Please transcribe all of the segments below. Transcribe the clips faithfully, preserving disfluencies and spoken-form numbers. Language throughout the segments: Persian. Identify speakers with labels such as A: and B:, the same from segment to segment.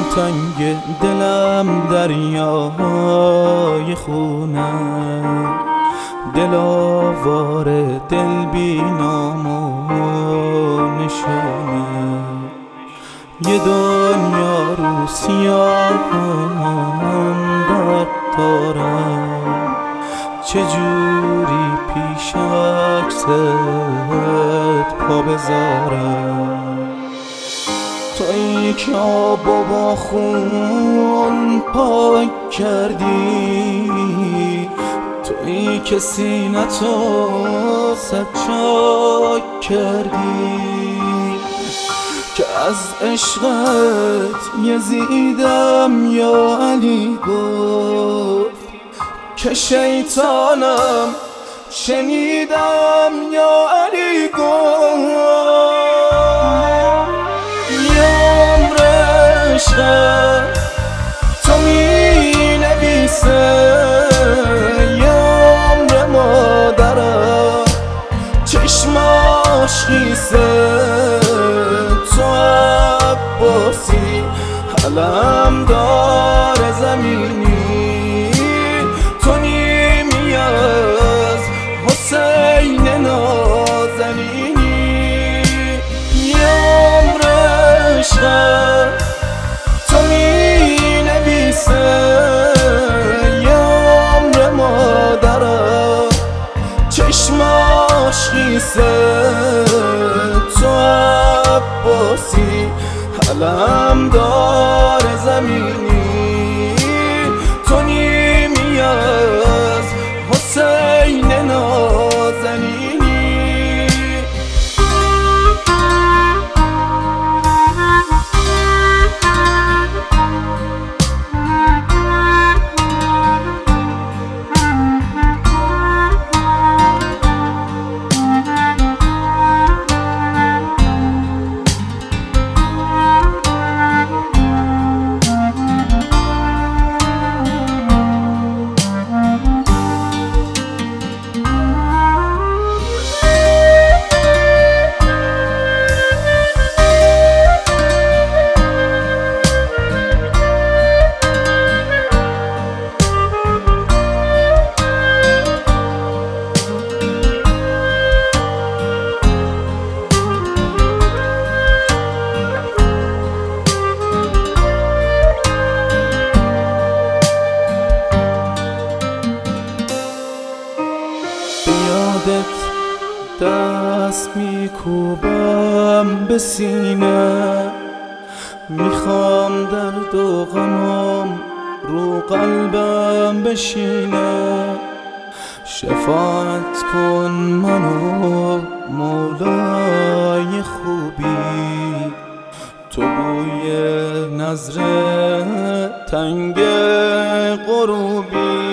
A: تنگ دلم دریای خونه، دل آوار دل بی نام و نشونه، یه دنیا رو سیاهم در دارم، چجوری پیش عکست پا بذارم. تویی که آب و با خون پاک کردی، تویی که سینتو سجاک کردی، که از عشقت یزیدم یا علی گفت، که شیطانم شنیدم یا علی گفت. تو می نویسه یه عمر مادرم، چشماش خیسه، تو عباسی علم دار زمینی، تو نیمی از حسین نازنینی، یه عمر عشقم تو می نویسه یه عمر مادرم، چشماش خیسه، تو عباسی علم دار زمینی، تو نیمی از حسین نازنینی. دست میکوبم به سینه، میخوام درد و غمم رو قلبم بشینه، شفاعت کن منو مولای خوبی، تو بوی نظر تنگ غروبی.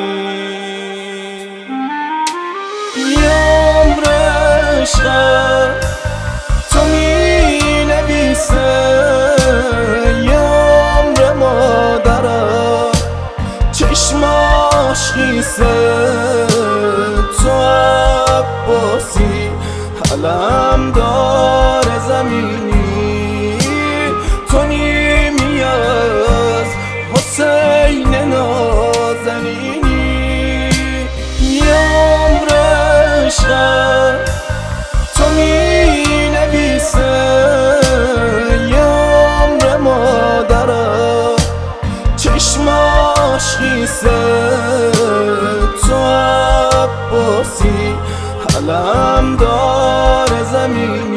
A: تو می نویسه یه عمر مادرم، چشماش خیسه، تو عباسی علم دار زمینی، تو نیمی از حسین نازنینی، یه عمر عشقم تو می نویسه یه عمر مادرم، چشماش خیسه، تو عباسی علم دار زمینی.